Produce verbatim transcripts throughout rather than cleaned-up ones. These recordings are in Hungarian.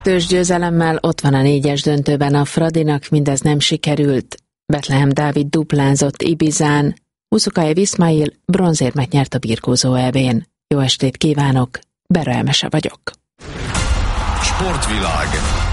Tőzsgyőzelemmel ott van a négyes döntőben a Fradinak, mindez nem sikerült. Bethlehem Dávid duplázott Ibizán, Uszukaj Viszmail bronzérmet nyert a birkózó é bén. Jó estét kívánok, Bera Emese vagyok. Sportvilág.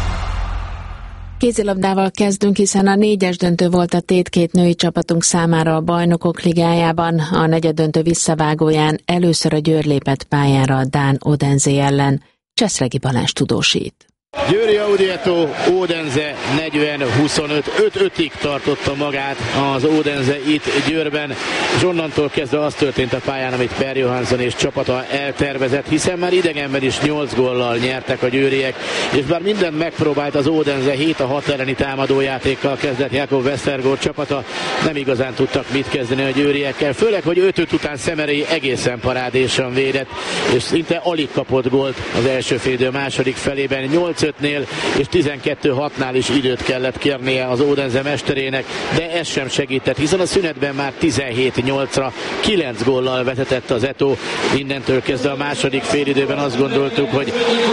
Kézilabdával kezdünk, hiszen a négyes döntő volt a tétkét női csapatunk számára a Bajnokok Ligájában. A negyeddöntő visszavágóján először a Győr lépett pályára a dán Odense ellen. Cseszregi Balázs tudósít. Győri Audietto Odense negyven huszonöt, öt-ötig tartotta magát az Odense itt Győrben, és onnantól kezdve az történt a pályán, amit Per Johansson és csapata eltervezett, hiszen már idegenben is nyolc góllal nyertek a győriek, és bár mindent megpróbált az Odense, hét a hat elleni támadójátékkal kezdett Jakob Westergaard csapata, nem igazán tudtak mit kezdeni a győriekkel, főleg, hogy öt-öt után Szemerei egészen parádésan védett, és szinte alig kapott gólt az első félidő második felében, nyolc ötnél és tizenkettő hatnál is időt kellett kérnie az Odense mesterének, de ez sem segített, hiszen a szünetben már tizenhét nyolcra kilenc góllal vezetett az Eto. Innentől kezdve a második félidőben azt gondoltuk, hogy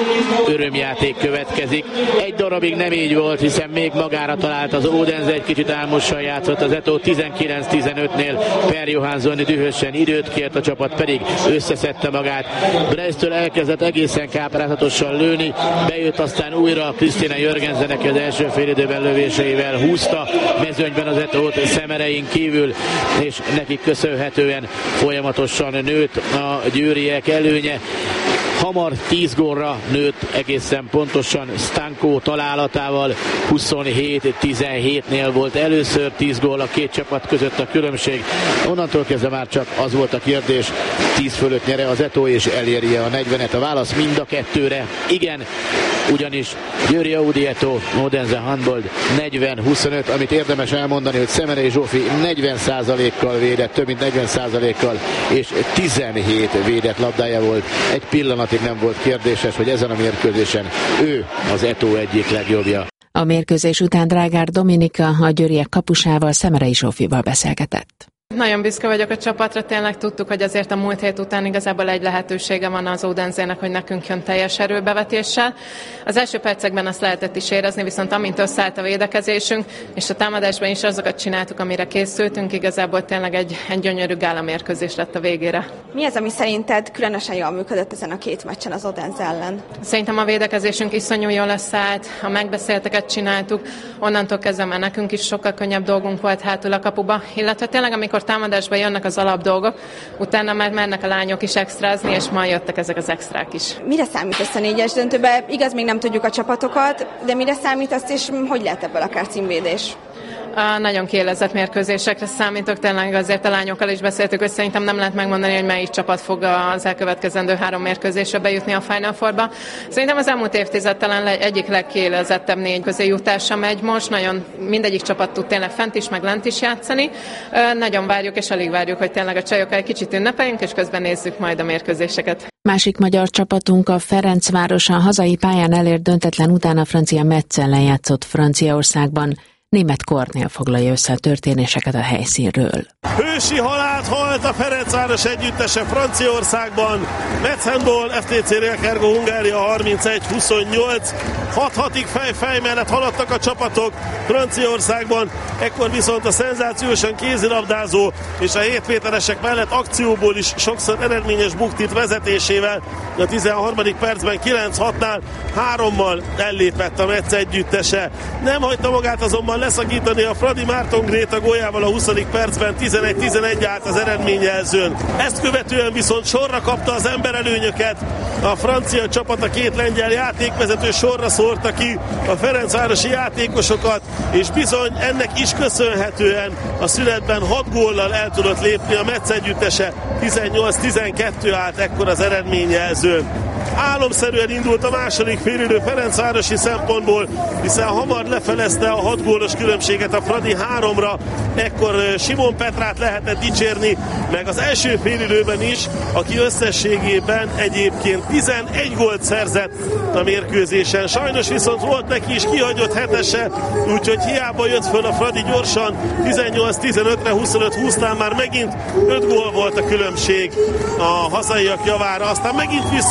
örömjáték következik. Egy darabig nem így volt, hiszen még magára talált az Odense, egy kicsit álmosan játszott az Eto, tizenkilenc tizenötnél Per Johansson dühösen időt kért, a csapat pedig összeszedte magát. Breztől elkezdett egészen káprázatosan lőni, bejött aztán újra Krisztina Jörgensenek az első félidőben lövéseivel húzta mezőnyben az Etót Szemerein kívül, és nekik köszönhetően folyamatosan nőtt a győriek előnye. Hamar tíz gólra nőtt egészen pontosan Stanko találatával, huszonhét tizenhétnél volt először tíz gól a két csapat között a különbség. Onnantól kezdve már csak az volt a kérdés, tíz fölött nyere az Eto és elérje a negyvenet. A válasz mind a kettőre igen, ugyanis Győri Audietto Odense Handball negyven huszonöt, amit érdemes elmondani, hogy Szemerei Zsófi negyven százalékkal védett, több mint negyven százalékkal, és tizenhét védett labdája volt. Egy pillanatig nem volt kérdéses, hogy ezen a mérkőzésen ő az Eto egyik legjobbja. A mérkőzés után Drágár Dominika a győriek kapusával, Szemerei Zsófival beszélgetett. Nagyon büszke vagyok a csapatra, tényleg tudtuk, hogy azért a múlt hét után igazából egy lehetősége van az Odense-nek, hogy nekünk jön teljes erőbevetéssel. Az első percekben azt lehetett is érezni, viszont amint összeállt a védekezésünk, és a támadásban is azokat csináltuk, amire készültünk, igazából tényleg egy, egy gyönyörű gálamérkőzés lett a végére. Mi az, ami szerinted különösen jól működött ezen a két meccsen az Odense ellen? Szerintem a védekezésünk iszonyú jól összeállt, a megbeszélteket csináltuk, onnantól kezdve már nekünk is sokkal könnyebb dolgunk volt hátul a kapuba, illetve tényleg amikor támadásban jönnek az alapdolgok, utána már mernek a lányok is extrázni, és majd jöttek ezek az extrák is. Mire számít ezt a négyes döntőbe? Igaz, még nem tudjuk a csapatokat, de mire számít azt, és hogy lehet ebből akár címvédés? A nagyon kiélezett mérkőzésekre számítok, tényleg azért a lányokkal is beszéltük, hogy szerintem nem lehet megmondani, hogy melyik csapat fog az elkövetkezendő három mérkőzésre bejutni a Final Fourba. Szerintem az elmúlt évtized talán egyik legkiélezettebb négy közé jutása megy most, nagyon mindegyik csapat tud tényleg fent is, meg lent is játszani. Nagyon várjuk, és alig várjuk, hogy tényleg a csajokkal egy kicsit ünnepeljünk, és közben nézzük majd a mérkőzéseket. Másik magyar csapatunk a Ferencváros, a hazai pályán elért döntetlen után a francia Metz ellen játszott Franciaországban. Német Kornél foglalja össze a történéseket a helyszínről. Hősi halált halt a Ferencváros együttese Franciaországban. Metz Handball, ef té cé Rélkergo Hungária harmincegy huszonnyolc. hat-hatig fej-fej mellett haladtak a csapatok Franciaországban. Ekkor viszont a szenzációsan kézilabdázó és a hétméteresek mellett akcióból is sokszor eredményes buktit vezetésével a tizenharmadik percben kilenc hatnál hárommal ellépett a Metz együttese. Nem hagyta magát azonban leszakítani a Fradi, Márton Gréta góljával a huszadik percben tizenegy tizenegy állt az eredményjelzőn. Ezt követően viszont sorra kapta az emberelőnyöket. A francia csapat, a két lengyel játékvezető sorra szórta ki a ferencvárosi játékosokat, és bizony ennek is köszönhetően a szünetben hat góllal el tudott lépni a Metz együttese. tizennyolc tizenkettő állt ekkor az eredményjelzőn. Álomszerűen indult a második félidő ferencvárosi szempontból, hiszen hamar lefelezte a hat gólos különbséget a Fradi háromra, ekkor Simon Petrát lehetett dicsérni, meg az első félidőben is, aki összességében egyébként tizenegy gólt szerzett a mérkőzésen. Sajnos viszont volt neki is kihagyott hetese, úgyhogy hiába jött föl a Fradi gyorsan, tizennyolc tizenötre, huszonöt húsznál már megint öt gól volt a különbség a hazaiak javára, aztán megint visszajött a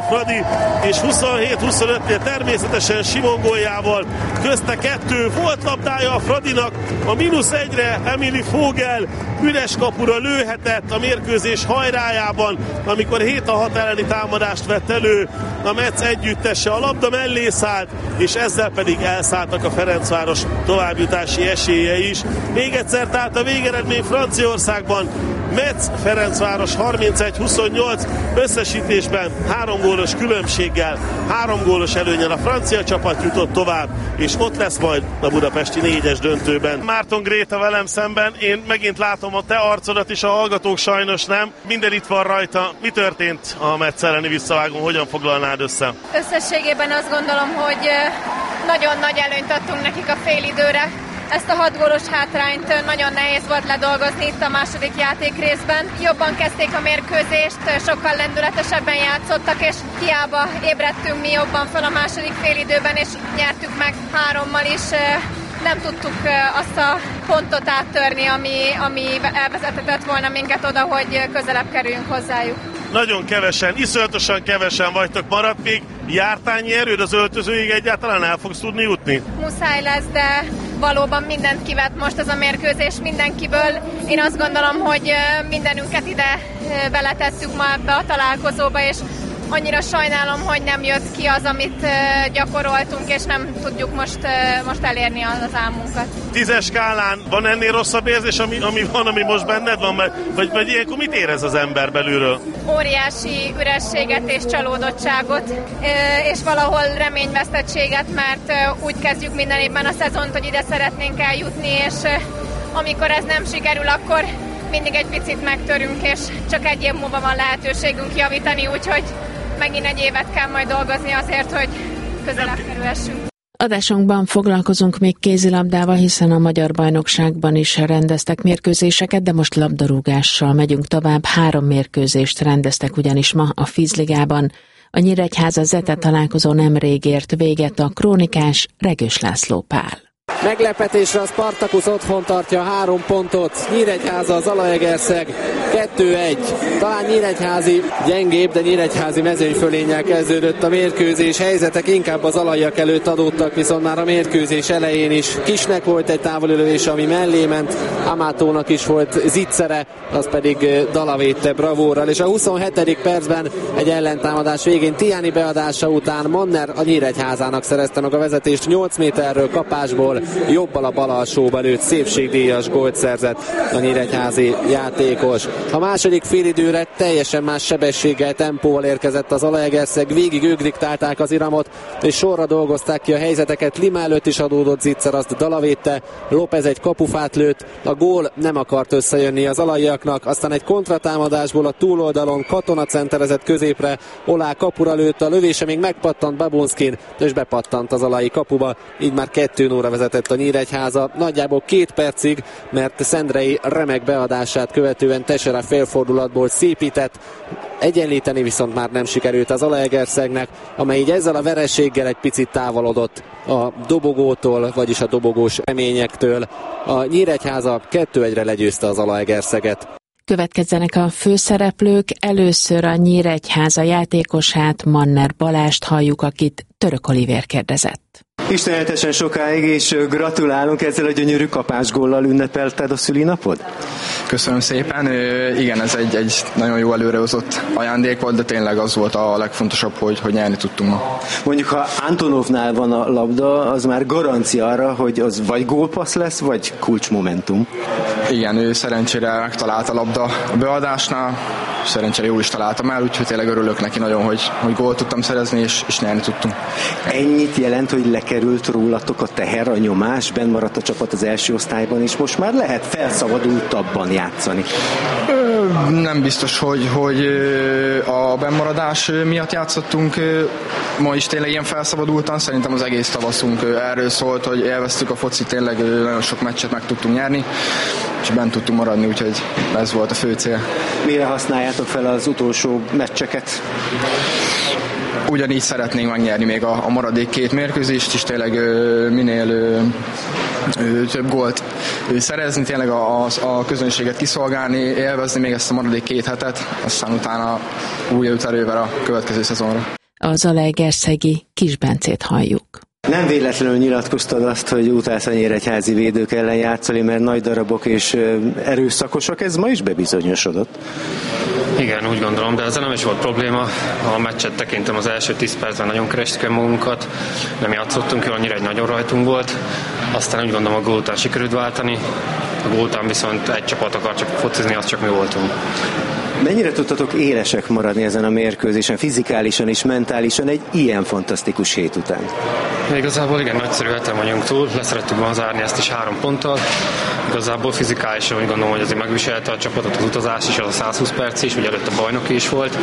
Fradi, és huszonhét huszonötnél természetesen Simon góljával, közte kettő, volt labdája a Fradinak, a mínusz egyre Emily Fogel üres kapura lőhetett a mérkőzés hajrájában, amikor hét a hat elleni támadást vett elő a Metsz együttese, a labda mellé szállt, és ezzel pedig elszálltak a Ferencváros továbbjutási esélye is. Még egyszer tehát a végeredmény Franciaországban, Metsz Ferencváros harmincegy huszonnyolc, összesítésben három gólos különbséggel, három gólos előnnyel a francia csapat jutott tovább, és ott lesz majd a budapesti négyes döntőben. Márton Gréta velem szemben, én megint látom a te arcodat is, a hallgatók sajnos nem. Minden itt van rajta. Mi történt a Metsz elleni visszavágón? Hogyan foglalnád össze? Összességében azt gondolom, hogy nagyon nagy előnyt adtunk nekik a félidőre. Ezt a hat gólos hátrányt nagyon nehéz volt ledolgozni itt a második játékrészben. Jobban kezdték a mérkőzést, sokkal lendületesebben játszottak, és hiába ébredtünk mi jobban fel a második félidőben, és nyertük meg hárommal is. Nem tudtuk azt a pontot áttörni, ami, ami elvezetett volna minket oda, hogy közelebb kerüljünk hozzájuk. Nagyon kevesen, iszonyatosan kevesen vagytok, maradt még jártányi erőd az öltözőig, egyáltalán el fogsz tudni jutni? Muszáj lesz, de valóban mindent kivett most ez a mérkőzés mindenkiből. Én azt gondolom, hogy mindenünket ide beletettük ma ebbe a találkozóba, és annyira sajnálom, hogy nem jött ki az, amit gyakoroltunk, és nem tudjuk most, most elérni az álmunkat. Tízes skálán van ennél rosszabb érzés, ami, ami van, ami most benned van? Vagy, vagy ilyenkor mit érez az ember belülről? Óriási ürességet és csalódottságot, és valahol reményvesztettséget, mert úgy kezdjük minden évben a szezont, hogy ide szeretnénk eljutni, és amikor ez nem sikerül, akkor mindig egy picit megtörünk, és csak egy év múlva van lehetőségünk javítani, úgyhogy megint egy évet kell majd dolgozni azért, hogy közelebb kerülhessünk. Adásunkban foglalkozunk még kézilabdával, hiszen a magyar bajnokságban is rendeztek mérkőzéseket, de most labdarúgással megyünk tovább. Három mérkőzést rendeztek ugyanis ma a Fizligában. A Nyíregyháza Zete találkozó nemrég ért véget, a krónikás Regős László Pál. Meglepetésre a Spartacus otthon tartja három pontot, Nyíregyháza az Zalaegerszeg kettő egy. Talán nyíregyházi gyengébb, de nyíregyházi mezőnyfölénnyel kezdődött a mérkőzés. Helyzetek inkább az alaiak előtt adódtak, viszont már a mérkőzés elején is Kisnek volt egy távolülövés, ami mellé ment, Amátónak is volt zicsere, az pedig Dala védte bravúrral, és a huszonhetedik percben egy ellentámadás végén Tiani beadása után Manner a Nyíregyházának szerezte meg a vezetést nyolc méterről kapásból, jobbal a bal alsóba lőtt, szépségdíjas gólt szerzett a nyíregyházi játékos. A második félidőre teljesen más sebességgel, tempóval érkezett az Zalaegerszeg, végig ők diktálták az iramot, és sorra dolgozták ki a helyzeteket. Lima előtt is adódott zicser, azt Dala védte, López egy kapufát lőtt, a gól nem akart összejönni az alaiaknak, aztán egy kontratámadásból a túloldalon Katona centerezett középre, Olá kapura lőtt, a lövése még megpattant Babunskin, és bepattant az alai kapuba, így már kettő óra vezetett a Nyíregyháza, nagyjából két percig, mert Szendrei remek beadását követően Tesera félfordulatból szépített, egyenlíteni viszont már nem sikerült az Zalaegerszegnek, amely így ezzel a vereséggel egy picit távolodott a dobogótól, vagyis a dobogós reményektől. A Nyíregyháza kettő egyre legyőzte az Zalaegerszeget. Következzenek a főszereplők, először a Nyíregyháza játékosát, Manner Balást halljuk, akit Török Olivér kérdezett. Istenetesen sokáig, és gratulálunk, ezzel a gyönyörű kapásgóllal ünnepelted a szülinapod? Köszönöm szépen, igen, ez egy, egy nagyon jó előrehozott ajándék volt, de tényleg az volt a legfontosabb, hogy, hogy nyerni tudtunk ma. Mondjuk, ha Antonovnál van a labda, az már garancia arra, hogy az vagy gólpassz lesz, vagy kulcsmomentum. Igen, ő szerencsére megtalálta a labda a beadásnál, szerencsére jól is találtam el, úgyhogy tényleg örülök neki nagyon, hogy, hogy gólt tudtam szerezni, és, és nyerni tudtunk. Ennyit jelent, hogy lekerült rólatok a teher, a nyomás, benn maradt a csapat az első osztályban, és most már lehet felszabadultabban játszani. Nem biztos, hogy, hogy a bennmaradás miatt játszottunk ma is tényleg ilyen felszabadultan. Szerintem az egész tavaszunk erről szólt, hogy élveztük a focit, tényleg nagyon sok meccset meg tudtunk nyerni, és bent tudtunk maradni, úgyhogy ez volt a fő cél. Mire használjátok fel az utolsó meccseket? ugyanígy szeretnénk megnyerni még a, a maradék két mérkőzést is, tényleg ö, minél ö, ö, több gólt ö, szerezni, tényleg a, a, a közönséget kiszolgálni, élvezni még ezt a maradék két hetet, aztán utána új erővel a következő szezonra. A zalaegerszegi Kis Bencét halljuk. Nem véletlenül nyilatkoztad azt, hogy utálsz a nyíregyházi védők ellen játszani, mert nagy darabok és erőszakosak, ez ma is bebizonyosodott. Igen, úgy gondolom, de ezzel nem is volt probléma. A meccset tekintem, az első tíz percben nagyon kerestük el magunkat, nem játszottunk jól, annyira egy nagyon rajtunk volt. Aztán úgy gondolom, a gól után sikerült váltani, a gól után viszont egy csapat akar csak focizni, az csak mi voltunk. Mennyire tudtatok élesek maradni ezen a mérkőzésen, fizikálisan és mentálisan egy ilyen fantasztikus hét után? Igazából igen, nagyszerű heten vagyunk túl, leszerettük volna zárni ezt is három ponttal. Igazából fizikálisan úgy gondolom, hogy azért megviselte a csapatot az utazás is, az a száz húsz perc is, ugye előtte bajnoki is volt.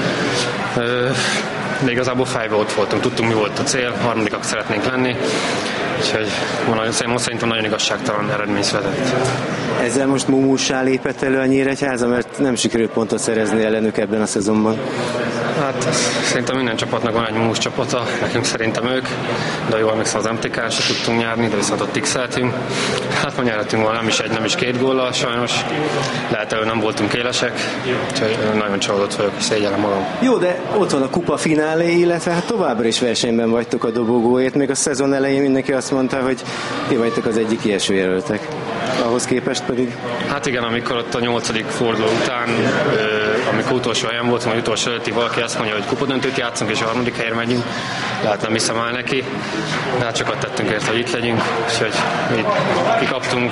De igazából fejbe ott voltunk, tudtunk mi volt a cél, harmadikak szeretnénk lenni. Úgyhogy most szerintem nagyon igazságtalan eredmény született. Ezzel most mumussá lépett elő a Nyíregyháza, mert nem sikerült pontot szerezni ellenük ebben a szezonban? Hát szerintem minden csapatnak van egy mumus csapata, nekünk szerintem ők, de jól emlékszem az em té ká-n se tudtunk nyerni, de viszont ott x-eltünk. Hát ma nyerhetünk volna nem is egy, nem is két góllal sajnos, lehet elő nem voltunk élesek, úgyhogy nagyon csalódott vagyok, és szégyellem magam. Jó, de ott van a kupa finálé, illetve hát továbbra is versenyben vagytok a dobogóért, még a szezon elején mindenki azt mondta, hogy ti vagytok az egyik ilyeső jelöltek. Ahhoz képest pedig? Hát igen, amikor ott a nyolcadik forduló után, amikor utolsó helyen voltunk, vagy utolsó előtti valaki azt mondja, hogy kupadöntőt játszunk, és a harmadik helyre megyünk, lehet nem hiszem el neki, de hát sokat tettünk érte, hogy itt legyünk, úgyhogy mi kikaptunk,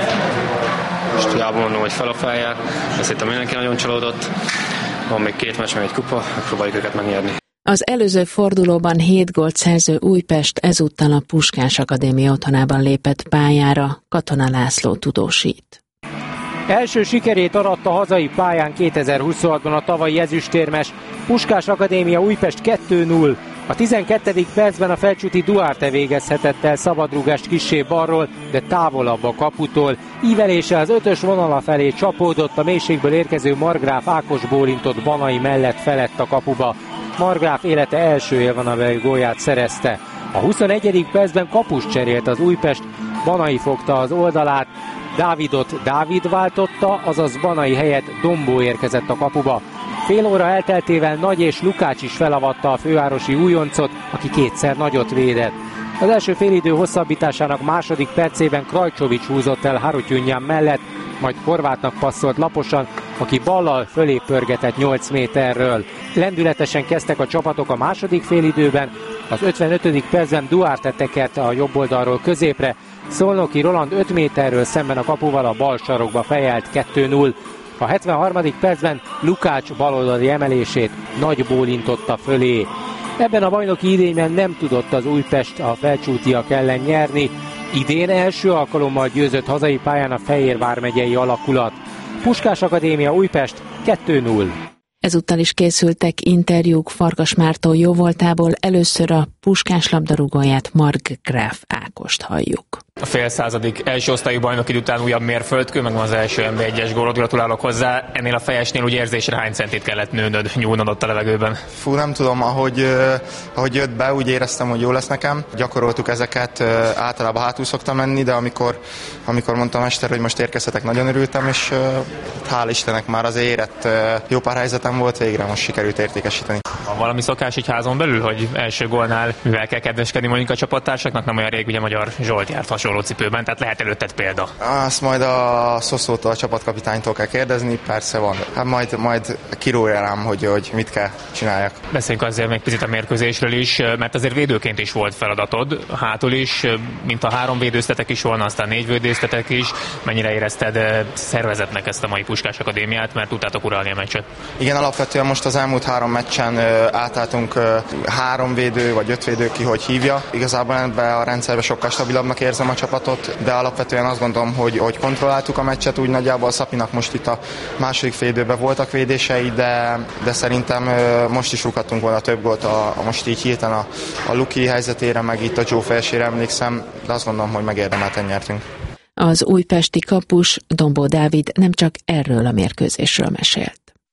most hiába mondom, hogy fel a feljár, de szerintem mindenki nagyon csalódott, van még két meccs, meg egy kupa, megpróbáljuk őket megnyerni. Az előző fordulóban hét gólt szerző Újpest ezúttal a Puskás Akadémia otthonában lépett pályára, Katona László tudósít. Első sikerét aratta hazai pályán kétezer-huszonhatban a tavalyi ezüstérmes Puskás Akadémia Újpest kettő null. A tizenkettedik percben a felcsúti Duarte végezhetett el szabadrúgást kissé balról, de távolabb a kaputól. Ívelése az ötös vonala felé csapódott, a mélységből érkező Margráf Ákos bólintott Banai mellett felett a kapuba. Margráf élete első élvonalbeli gólját szerezte. A huszonegyedik percben kapust cserélt az Újpest, Banai fogta az oldalát, Dávidot Dávid váltotta, azaz Banai helyett Dombó érkezett a kapuba. Fél óra elteltével Nagy és Lukács is felavatta a fővárosi újoncot, aki kétszer nagyot védett. Az első félidő hosszabbításának második percében Krajcsovics húzott el Harutyunyan mellett, majd Horvátnak passzolt laposan, aki ballal fölé pörgetett nyolc méterről. Lendületesen kezdtek a csapatok a második félidőben, az ötvenötödik percben Duarte tekerte a jobb oldalról középre, Szolnoki Roland öt méterről szemben a kapuval a bal sarokba fejelt kettő null. A hetvenharmadik percben Lukács baloldali emelését Nagy bólintotta fölé. Ebben a bajnoki idényben nem tudott az Újpest a felcsútiak ellen nyerni. Idén első alkalommal győzött hazai pályán a Fejér vármegyei alakulat. Puskás Akadémia Újpest kettő null. Ezúttal is készültek interjúk Farkas Márton jóvoltából, először a Puskás labdarúgóját, Margráf Ákost halljuk. A fél századik első osztályú bajnoki után újabb mérföldkő, meg van az első em bé egyes gólod, gratulálok hozzá. Ennél a fejesnél úgy érzésre hány centit kellett nőnöd, nyúlnod ott a levegőben? Fú, nem tudom, ahogy, ahogy jött be, úgy éreztem, hogy jó lesz nekem. Gyakoroltuk ezeket, általában hátul szoktam menni, de amikor, amikor mondtam Mester, hogy most érkezhetek, nagyon örültem, és hál' Istennek már az érett jó pár helyzetem volt, végre most sikerült értékesíteni. Van valami szokás egy házon belül, hogy első gólnál mivel kell kedveskedni mondjuk a csapattársaknak? Nem olyan rég, ugye Magyar Zsolt járt hasonló cipőben, tehát lehet előtted példa. Azt majd a Szoszótól, a csapatkapitánytól kell kérdezni, persze van. Hát majd, majd kirúgja rám, hogy, hogy mit kell csináljak. Beszéljünk azért még picit a mérkőzésről is, mert azért védőként is volt feladatod, hátul is, mint a három védőztetek is volna, aztán négy védőztetek is. Mennyire érezted szervezetnek ezt a mai Puskás Akadémiát, mert tudtátok uralni a meccset? Igen, alapvetően most az elmúlt három meccsen átálltunk három védő vagy öt védő, ki hogy hívja. Igazából ebben a rendszerben sokkal stabilabbnak érzem a csapatot, de alapvetően azt gondolom, hogy, hogy kontrolláltuk a meccset, úgy nagyjából a Szapinak most itt a második félidőben voltak védései, de, de szerintem most is rúghattunk volna több gólt, a, a most így hirtelen a, a Luki helyzetére, meg itt a Joe fejésére emlékszem, de azt gondolom, hogy megérdemelten nyertünk. Az újpesti kapus Dombó Dávid nem csak erről a mérkőzésről mesélt.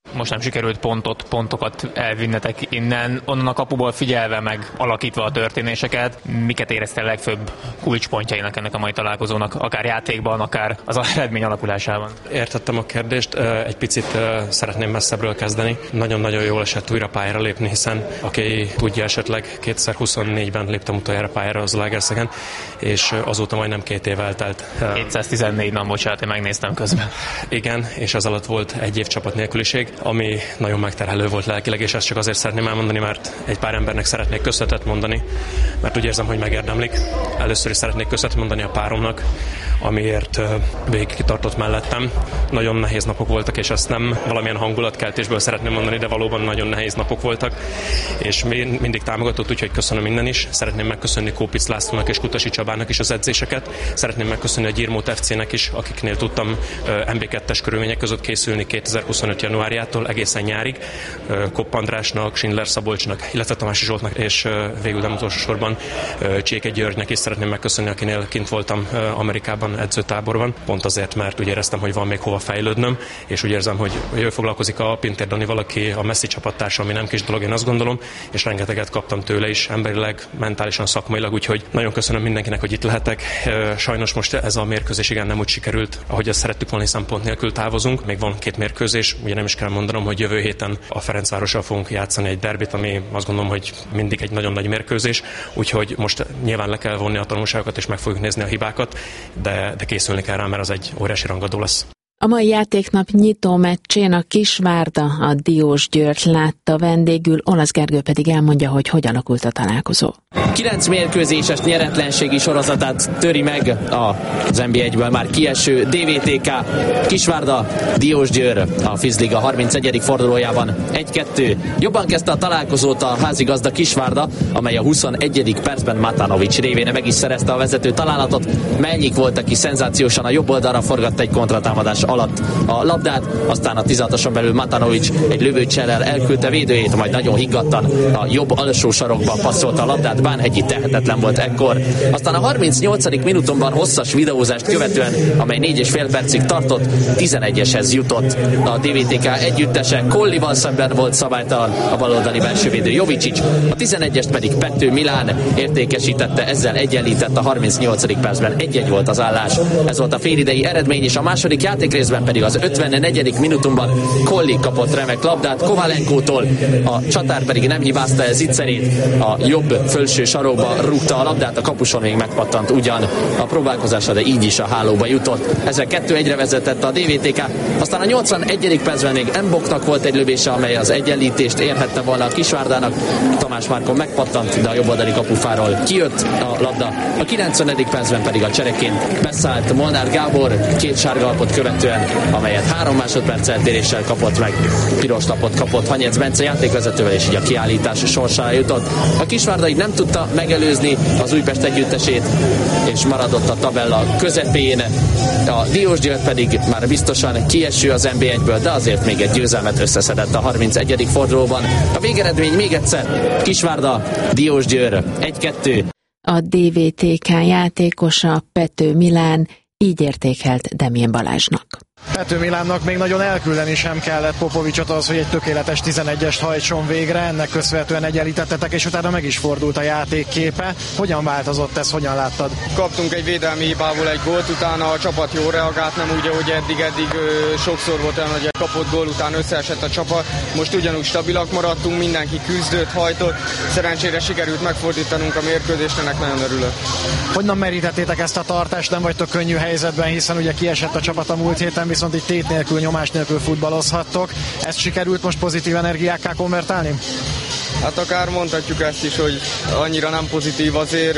Most nem sikerült pontot, pontokat elvinnetek innen, onnan a kapuból figyelve meg alakítva a történéseket. Miket éreztél legfőbb kulcspontjainak ennek a mai találkozónak, akár játékban, akár az eredmény alakulásában? Értettem a kérdést, egy picit szeretném messzebbről kezdeni. Nagyon-nagyon jól esett újra pályára lépni, hiszen aki tudja, esetleg kétezer-huszonnégyben léptem utoljára pályára az Zalaegerszegen, és azóta majdnem két év eltelt. kétszáztizennégy nap, bocsánat, én megnéztem közben. Igen, és az alatt volt egy év csapat nélküliség, ami nagyon megterhelő volt lelkileg, és ezt csak azért szeretném elmondani, mert egy pár embernek szeretnék köszönetet mondani, mert úgy érzem, hogy megérdemlik. Először is szeretnék köszönetet mondani a páromnak, amiért végig kitartott mellettem. Nagyon nehéz napok voltak, és ezt nem valamilyen hangulatkeltésből szeretném mondani, de valóban nagyon nehéz napok voltak, és mindig támogatott, úgyhogy köszönöm minden is. Szeretném megköszönni Kópic Lászlónak és Kutasi Csabának is az edzéseket. Szeretném megköszönni a Gyirmót ef cé-nek is, akiknél tudtam em bé kettes körülmények között készülni kétezer-huszonöt januárjától egészen nyárig. Kopp Andrásnak, Schindler Szabolcsnak, illetve Tamási Zsoltnak, és végül nem utolsó sorban Cséke Györgynek is szeretném megköszönni, akinél kint voltam Amerikában edzőtáborban. Pont azért, mert úgy éreztem, hogy van még hova fejlődnöm, és úgy érzem, hogy ő foglalkozik a Pintér Dani, valaki a Messzi csapattársa, ami nem kis dolog, én azt gondolom, és rengeteget kaptam tőle is, emberileg, mentálisan, szakmailag, úgyhogy nagyon köszönöm mindenkinek, hogy itt lehetek. Sajnos most ez a mérkőzés igen nem úgy sikerült, ahogy ezt szerettük volna, hiszen pont nélkül távozunk. Még van két mérkőzés, ugye nem is kell mondanom, hogy jövő héten a Ferencvárossal fogunk játszani egy derbit, ami azt gondolom, hogy mindig egy nagyon nagy mérkőzés, úgyhogy most nyilván le kell vonni a tanulságokat, és meg fogjuk nézni a hibákat, de, de készülni kell rá, mert az egy óriási rangadó lesz. A mai játéknap nyitó meccsén a Kisvárda a Diós Győrt látta vendégül, Olasz Gergő pedig elmondja, hogy hogy alakult a találkozó. Kilenc mérkőzéses nyeretlenségi sorozatát töri meg az en bé egyből már kieső dé vé té ká. Kisvárda, Diós Győr a Fizliga harmincegyedik fordulójában egy-kettő. Jobban kezdte a találkozót a házigazda Kisvárda, amely a huszonegyedik percben Matanovics révén meg is szerezte a vezető találatot. Melnyik volt, aki szenzációsan a jobb oldalra forgatta egy kontratámadás alatt a labdát, aztán a tizenhatoson belül Matanovics egy lövőcsellel elküldte védőjét, majd nagyon higgadtan a jobb alsó sarokba passzolta a labdát, Bánhegyi tehetetlen volt ekkor. Aztán a harmincnyolcadik minutumban hosszas videózást követően, amely négy és fél percig tartott, tizenegyeshez jutott a dé vé té ká együttese. Kollival szemben volt szabálytalan a baloldali belsővédő Jovicsics, a tizenegyest pedig Pető Milán értékesítette, ezzel egyenlített a harmincnyolcadik percben, egy-egy volt az állás. Ez volt a félidei eredmény, és a második játék részben pedig az ötvennegyedik minutumban Kolli kapott remek labdát Koválenkótól, a csatár pedig nem hibázta el Zicserét, a jobb felső sarokba rúgta a labdát, a kapuson még megpattant ugyan a próbálkozása, de így is a hálóba jutott. Ezzel kettő egyre vezetett a dé vé té ká, aztán a nyolcvanegyedik percben még Mboknak volt egy lövése, amely az egyenlítést érhette volna a Kisvárdának. Tamás Márkon megpattant, de a jobboldali kapufáról kijött a labda. A kilencvenedik percben pedig a csereként beszállt Molnár Gábor két sárgalapot követően, amelyet három másodperc eltéréssel kapott meg. Piros lapot kapott Hanyec Bence játékvezetővel, és így a kiállítás sorsára jutott. A Kisvárda így nem tudta megelőzni az Újpest együttesét, és maradott a tabella közepén. A Diós Győr pedig már biztosan kieső az en bé egyből, de azért még egy győzelmet összeszedett a harmincegyedik fordulóban. A végeredmény még egyszer: Kisvárda, Diós Győr egy-kettő. A dé vé té ká játékosa Pető Milán így értékelt Demjén Balázsnak. Pető Milánnak még nagyon elküldeni sem kellett Popovicsot az, hogy egy tökéletes tizenegyest hajtson végre, ennek köszönhetően egyenlítettetek, és utána meg is fordult a játékképe. Hogyan változott ez, hogyan láttad? Kaptunk egy védelmi hibából egy gólt, utána a csapat jól reagált, nem úgy, ahogy eddig, eddig ö, sokszor volt olyan, hogy egy kapott gól után összeesett a csapat. Most ugyanúgy stabilak maradtunk, mindenki küzdött, hajtott, szerencsére sikerült megfordítanunk a mérkőzést, ennek nagyon örülök. Hogyan merítettétek ezt a tartást, nem vagytok könnyű helyzetben, hiszen ugye kiesett a csapat a múlt héten, viszont itt tét nélkül, nyomás nélkül futballozhattok. Ezt sikerült most pozitív energiákká konvertálni? Hát akár mondhatjuk ezt is, hogy annyira nem pozitív azért,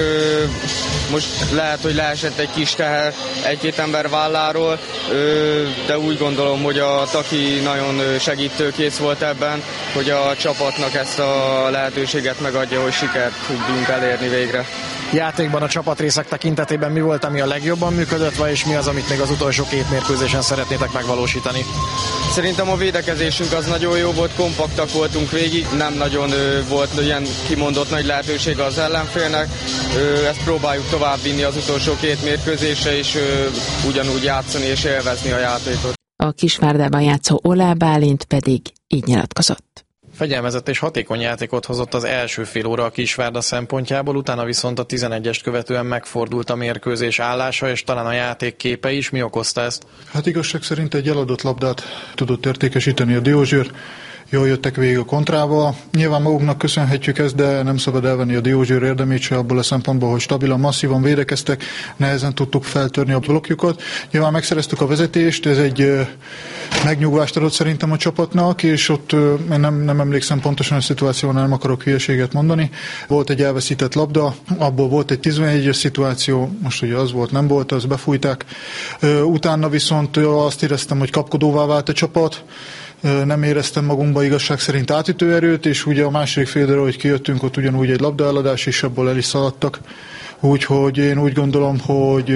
most lehet, hogy leesett egy kis teher egy-két ember válláról, de úgy gondolom, hogy a Taki nagyon segítőkész volt ebben, hogy a csapatnak ezt a lehetőséget megadja, hogy sikert tudjunk elérni végre. Játékban a csapatrészek tekintetében mi volt, ami a legjobban működött, és mi az, amit még az utolsó két mérkőzésen szeretnétek megvalósítani? Szerintem a védekezésünk az nagyon jó volt, kompaktak voltunk végig, nem nagyon ö, volt ilyen kimondott nagy lehetősége az ellenfélnek. Ö, ezt próbáljuk tovább vinni az utolsó két mérkőzésre, és ö, ugyanúgy játszani és élvezni a játékot. A Kisvárdában játszó Olá Bálint pedig így nyilatkozott. Fegyelmezett és hatékony játékot hozott az első fél óra a Kisvárda szempontjából, utána viszont a tizenegyest követően megfordult a mérkőzés állása, és talán a játék képe is. Mi okozta ezt? Hát igazság szerint egy eladott labdát tudott értékesíteni a Diózsőr. Jól jöttek végig a kontrával. Nyilván maguknak köszönhetjük ezt, de nem szabad elvenni a Diózsőr érdemét se abból a szempontból, hogy stabilan, masszívan védekeztek, nehezen tudtuk feltörni a blokkjukat. Nyilván megszereztük a vezetést, ez egy megnyugvást adott szerintem a csapatnak, és ott én nem, nem emlékszem pontosan a szituációnál, nem akarok hülyeséget mondani. Volt egy elveszített labda, abból volt egy tizenegyes szituáció, most ugye az volt, nem volt, azt befújták. Utána viszont azt éreztem, hogy kapkodóvá vált a csapat, nem éreztem magunkba igazság szerint átütő erőt, és ugye a második félidőre, hogy kijöttünk, ott ugyanúgy egy labdaeladás, és abból el is szaladtak. Úgyhogy én úgy gondolom, hogy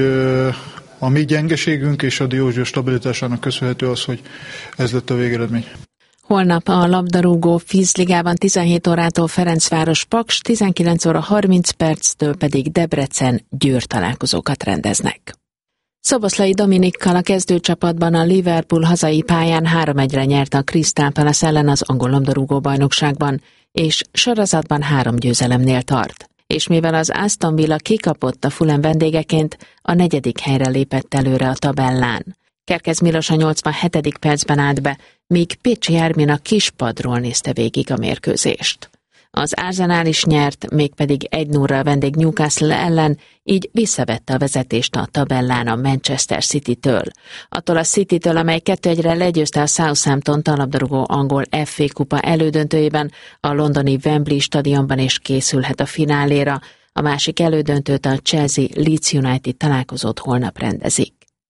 a mi gyengeségünk és a Diózsőr stabilitásának köszönhető az, hogy ez lett a végeredmény. Holnap a labdarúgó Fizligában tizenhét órától Ferencváros Paks, tizenkilenc óra harminc perctől pedig Debrecen Győr találkozókat rendeznek. Szoboszlai Dominikkal a kezdőcsapatban a Liverpool hazai pályán három egyre nyert a Crystal Palace ellen az angol labdarúgó bajnokságban, és sorozatban három győzelemnél tart. És mivel az Aston Villa kikapott a Fulham vendégeként, a negyedik helyre lépett előre a tabellán. Kerkez Milos a nyolcvanhetedik percben állt be, míg Pécsi Ármin a kispadról nézte végig a mérkőzést. Az Arsenal is nyert, mégpedig egy nulla a vendég Newcastle ellen, így visszavette a vezetést a tabellán a Manchester City-től. Attól a City-től, amely kettő egyre legyőzte a Southamptont a labdarúgó angol ef á kupa elődöntőjében, a londoni Wembley stadionban is készülhet a fináléra, a másik elődöntőt a Chelsea Leeds United találkozót holnap rendezik.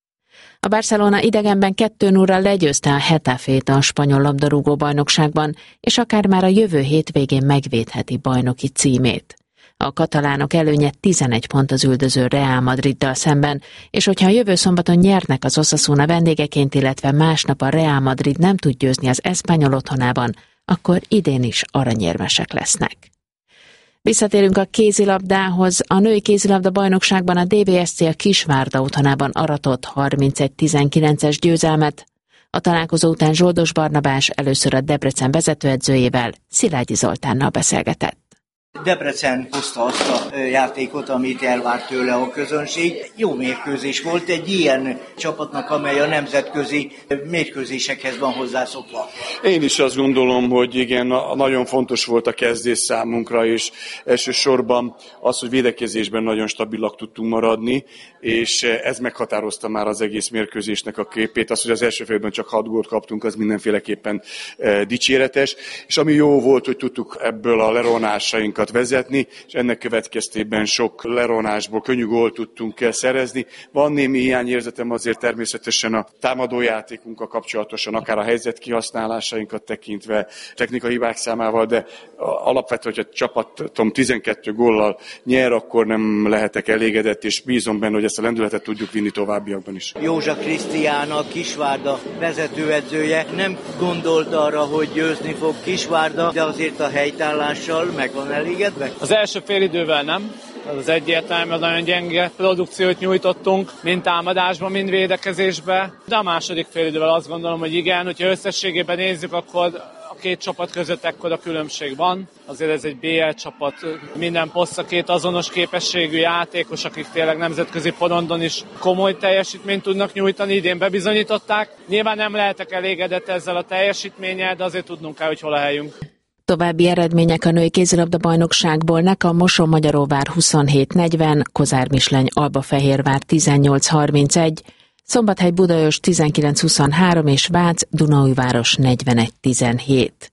A Barcelona idegenben kettő nulla legyőzte a Getafét a spanyol labdarúgó bajnokságban, és akár már a jövő hétvégén megvédheti bajnoki címét. A katalánok előnye tizenegy pont az üldöző Real Madriddal szemben, és hogyha a jövő szombaton nyernek az Osasuna vendégeként, illetve másnap a Real Madrid nem tud győzni az Espanyol otthonában, akkor idén is aranyérmesek lesznek. Visszatérünk a kézilabdához. A női kézilabda bajnokságban a dé vé es cé a Kisvárda otthonában aratott harmincegy tizenkilences győzelmet. A találkozó után Zsoldos Barnabás először a Debrecen vezetőedzőjével, Szilágyi Zoltánnal beszélgetett. Debrecen hozta azt a játékot, amit elvárt tőle a közönség. Jó mérkőzés volt egy ilyen csapatnak, amely a nemzetközi mérkőzésekhez van hozzászokva. Én is azt gondolom, hogy igen, nagyon fontos volt a kezdés számunkra, és elsősorban az, hogy védekezésben nagyon stabilak tudtunk maradni, és ez meghatározta már az egész mérkőzésnek a képét. Az, hogy az első félben csak hat gólt kaptunk, az mindenféleképpen dicséretes, és ami jó volt, hogy tudtuk ebből a leronásainkat vezetni, és ennek következtében sok leronásból könnyű gólt tudtunk szerezni. Van némi hiányérzetem azért természetesen a támadójátékunkkal kapcsolatosan, akár a helyzet kihasználásainkat tekintve, technikai hibák számával, de alapvetően, hogy a csapatom tizenkét góllal nyer, akkor nem lehetek elégedett, és bízom benne, hogy ezt a lendületet tudjuk vinni továbbiakban is. Józsa Krisztián, a Kisvárda vezetőedzője nem gondolt arra, hogy győzni fog Kisvárda, de azért a helytállással meg van elégedve. Az első fél idővel nem, az az egyértelmű, az nagyon gyenge produkciót nyújtottunk, mind támadásban, mind védekezésben, de a második fél idővel azt gondolom, hogy igen, hogyha összességében nézzük, akkor a két csapat között ekkora különbség van. Azért ez egy bé el csapat, minden posztra két azonos képességű játékos, akik tényleg nemzetközi porondon is komoly teljesítményt tudnak nyújtani, idén bebizonyították. Nyilván nem lehetek elégedett ezzel a teljesítménnyel, de azért tudnunk kell, hogy hol a helyünk. További eredmények a női kézilabda bajnokságból: Neka Mosonmagyaróvár huszonhét negyven, Kozár Misleny Albafehérvár tizennyolc harmincegy, Szombathely Budaörs tizenkilenc huszonhárom és Vác Dunaújváros negyvenegy tizenhét.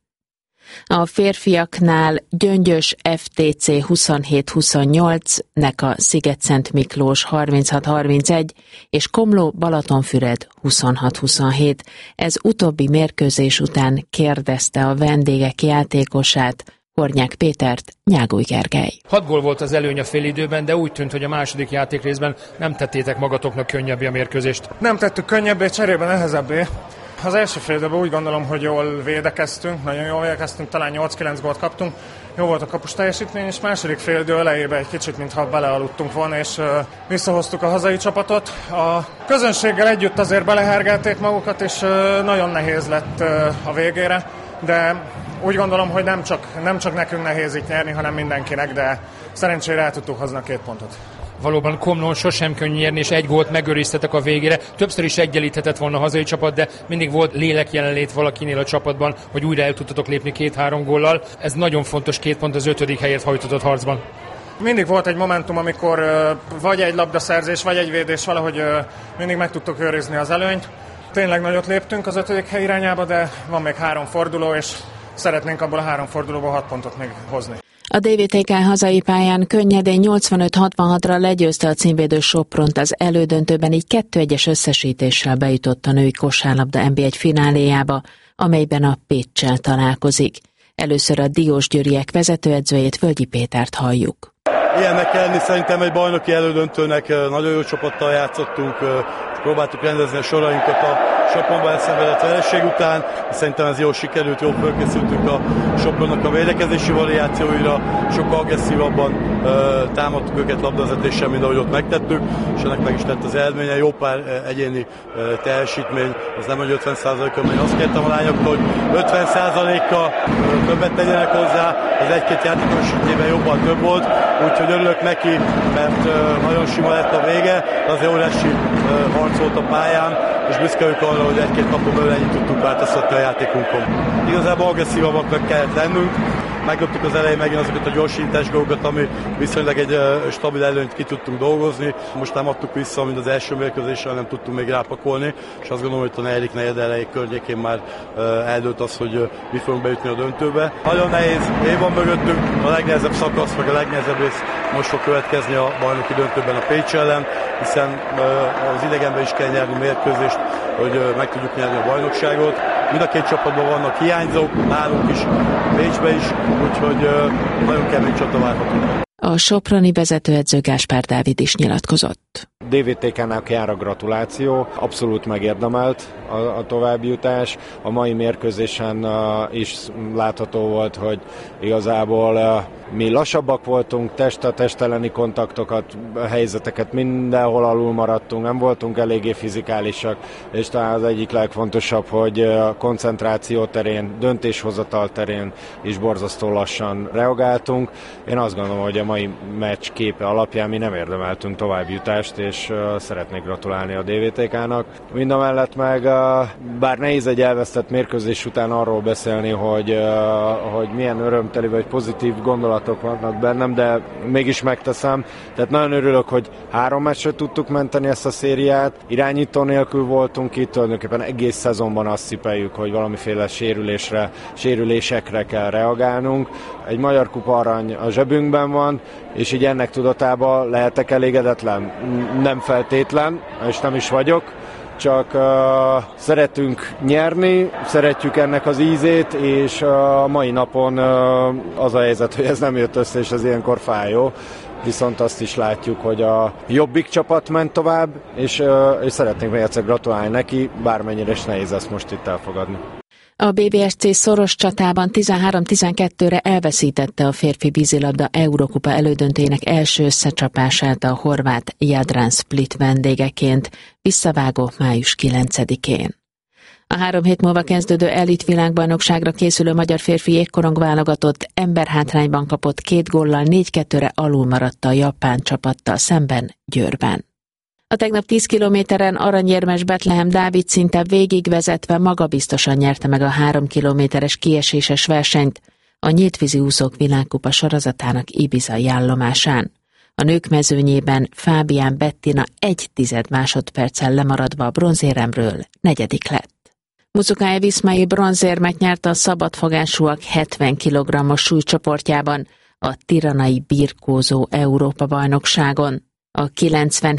A férfiaknál Gyöngyös ef té cé huszonhét huszonnyolc, Neka Szigetszent Miklós harminchat harmincegy és Komló Balatonfüred huszonhat huszonhét. Ez utóbbi mérkőzés után kérdezte a vendégek játékosát, Hornyák Pétert Nyágoly Gergely. Hat gól volt az előny a félidőben, de úgy tűnt, hogy a második játékrészben nem tettétek magatoknak könnyebbé a mérkőzést. Nem tettük könnyebbé, cserébe nehezebbé. Az első fél időben úgy gondolom, hogy jól védekeztünk, nagyon jól védekeztünk, talán nyolc-kilenc gólt kaptunk, jó volt a kapus teljesítmény, és második félidő elejében egy kicsit, mintha belealudtunk volna, és uh, visszahoztuk a hazai csapatot. A közönséggel együtt azért belehergelték magukat, és uh, nagyon nehéz lett uh, a végére, de úgy gondolom, hogy nem csak, nem csak nekünk nehéz itt nyerni, hanem mindenkinek, de szerencsére el tudtuk hozni a két pontot. Valóban Komlón sosem könnyű nyerni, és egy gólt megőriztetek a végére. Többször is egyenlíthetett volna a hazai csapat, de mindig volt lélek jelenlét valakinél a csapatban, hogy újra el tudtatok lépni két-három góllal. Ez nagyon fontos, két pont az ötödik helyért hajtotott harcban. Mindig volt egy momentum, amikor uh, vagy egy labdaszerzés, vagy egy védés, valahogy uh, mindig meg tudtuk őrizni az előnyt. Tényleg nagyot léptünk az ötödik hely irányába, de van még három forduló, és szeretnénk abból a három fordulóból hat pontot még hozni. A dé vé té ká hazai pályán könnyedén nyolcvanöt hatvanhatra legyőzte a címvédő Sopront, az elődöntőben így kettő egyes összesítéssel bejutott a női kosárlabda en bé egy fináléjába, amelyben a Péccsel találkozik. Először a diósgyőriek vezetőedzőjét, Völgyi Pétert halljuk. Ilyennek kell lenni, szerintem egy bajnoki elődöntőnek nagyon jó csapattal játszottunk, próbáltuk rendezni a sorainkat a Sopronban elszenvedett vereség után, szerintem ez jól sikerült, jól fölkészültünk a Sopronnak a védekezési variációira, sokkal agresszívabban uh, támadtuk őket labdavezetéssel, mint ahogy ott megtettük, és ennek meg is lett az eredménye, jó pár uh, egyéni uh, teljesítmény, az nem hogy ötven százalékkal, mert azt kértem a lányoktól, hogy ötven százalékkal uh, többet tegyenek hozzá, az egy-két játékos ügyében jobban több volt, úgyhogy örülök neki, mert uh, nagyon sima lett a vége, azért óriási uh, harc volt a pályán, és büszke vagyok arra, hogy egy-két napon belül ennyit tudtunk változtatni a játékunkon. Igazából agresszívabbaknak kellett lennünk, megdobtuk az elején megint azokat a gyorsítás gólokat, ami viszonylag egy uh, stabil előnyt ki tudtunk dolgozni. Most nem adtuk vissza, mint az első mérkőzéssel, nem tudtunk még rápakolni, és azt gondolom, hogy a negyedik negyed elejé környékén már uh, eldőlt az, hogy uh, mi fogunk bejutni a döntőbe. Nagyon nehéz év van mögöttünk, a legnehezebb szakasz, meg a legnehezebb rész most fog következni a bajnoki döntőben a Pécs ellen, hiszen uh, az idegenben is kell nyerni mérkőzést, hogy uh, meg tudjuk nyerni a bajnokságot. Mind a két csapatban vannak hiányzók, nálunk is, Pécsben is, úgyhogy uh, nagyon kemény csata várhatunk. A soproni vezetőedző Gáspár Dávid is nyilatkozott. dé vé té ká-nak jár a gratuláció, abszolút megérdemelt a, a továbbjutás. A mai mérkőzésen uh, is látható volt, hogy igazából uh, mi lassabbak voltunk, test a test elleni kontaktokat, helyzeteket mindenhol alul maradtunk, nem voltunk eléggé fizikálisak, és talán az egyik legfontosabb, hogy a koncentráció terén, döntéshozatal terén is borzasztó lassan reagáltunk. Én azt gondolom, hogy a mai meccs képe alapján mi nem érdemeltünk továbbjutást, és uh, szeretnék gratulálni a dé vé té ká-nak. Mindamellett meg, uh, bár nehéz egy elvesztett mérkőzés után arról beszélni, hogy, uh, hogy milyen örömteli vagy pozitív gondolatok vannak bennem, de mégis megteszem. Tehát nagyon örülök, hogy három meccsre tudtuk menteni ezt a szériát. Irányító nélkül voltunk itt, tulajdonképpen egész szezonban azt szipeljük, hogy valamiféle sérülésre, sérülésekre kell reagálnunk. Egy Magyar Kupa arany a zsebünkben van, és így ennek tudatában lehetek elégedetlen? Nem feltétlen, és nem is vagyok. Csak uh, szeretünk nyerni, szeretjük ennek az ízét, és uh, a mai napon uh, az a helyzet, hogy ez nem jött össze, és ez ilyenkor fájó. Viszont azt is látjuk, hogy a jobbik csapat ment tovább, és, uh, és szeretnénk még egyszer gratulálni neki, bármennyire is nehéz ezt most itt elfogadni. A bé bé es cé szoros csatában tizenhárom tizenkettőre elveszítette a férfi vízilabda Eurókupa elődöntőjének első összecsapását a horvát Jadran Split vendégeként, visszavágó május kilencedikén. A három hét múlva kezdődő elit világbajnokságra készülő magyar férfi jégkorong válogatott emberhátrányban kapott két góllal négy kettőre alul maradt a japán csapattal szemben Győrben. A tegnap tíz kilométeren aranyérmes Betlehem Dávid szinte végigvezetve magabiztosan nyerte meg a három kilométeres kieséses versenyt a nyíltvízi úszók világkupa sorozatának ibizai állomásán. A nők mezőnyében Fábián Bettina egy tized másodperccel lemaradva a bronzéremről negyedik lett. Muzukaev Viszmail bronzérmet nyert a szabadfogásúak hetven kilogrammos súlycsoportjában a tiranai birkózó Európa-bajnokságon. A kilencven